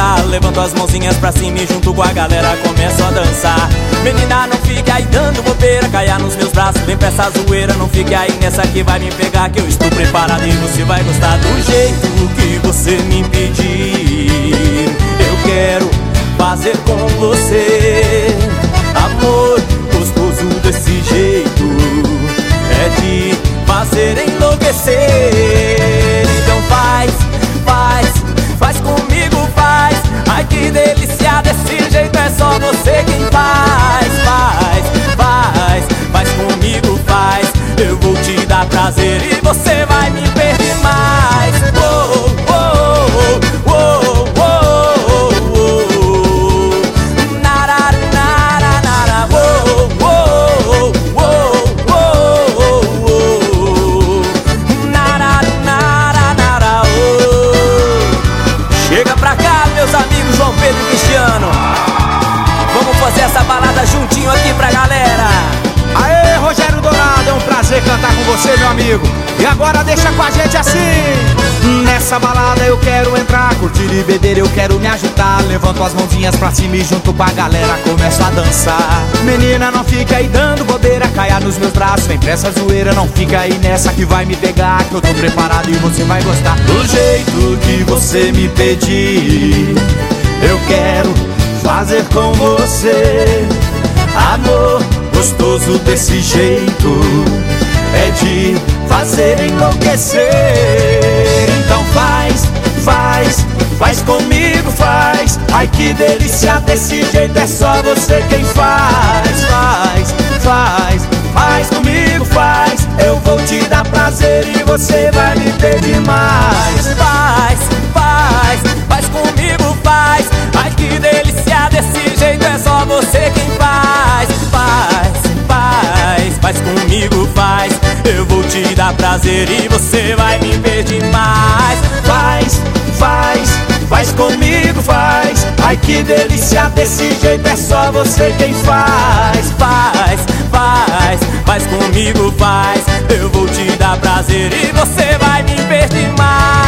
ajudar. Levanto as mãozinhas pra cima e junto com a galera começo a dançar. Menina, não fique aí dando bobeira, caia nos meus braços, vem pra essa zoeira. Não fique aí nessa que vai me pegar, que eu estou preparado e você vai gostar do jeito que você me pedir. Eu quero fazer com você amor gostoso desse jeito, é de fazer enlouquecer. Então faz comigo, faz. Ai que delícia, desse jeito é só você quem faz. Faz comigo, faz. Eu vou te dar prazer e você vai me perder mais. Oh, oh, oh, oh, oh, oh, oh. Nara, nara, nara. Oh, oh, oh, oh, oh, oh. Nara, nara, nara, oh. Chega pra cá, meus amigos João Pedro e Cristiano. Vamos fazer essa balada juntinho aqui pra galera. Aê, Rogério Dourado, é um prazer cantar com você, meu amigo. E agora deixa com a gente assim. Nessa balada eu quero entrar, curtir e beber, eu quero me agitar. Levanto as mãozinhas pra cima e junto com a galera começo a dançar. Menina, não fica aí dando bobeira, caia nos meus braços, vem pra essa zoeira. Não fica aí nessa que vai me pegar, que eu tô preparado e você vai gostar do jeito que você me pedir. Eu quero fazer com você amor gostoso desse jeito, é de fazer enlouquecer. Então faz comigo, faz. Ai que delícia, desse jeito é só você quem faz. Faz comigo, faz. Eu vou te dar prazer e você vai me pedir mais. Faz comigo, faz. Ai que delícia, desse jeito é só você quem faz. Faz comigo, faz. Eu vou te dar prazer e você vai me pedir mais. Faz comigo, faz. Ai que delícia, desse jeito é só você quem faz. Faz comigo, faz. Eu vou te dar prazer e você vai me pedir mais.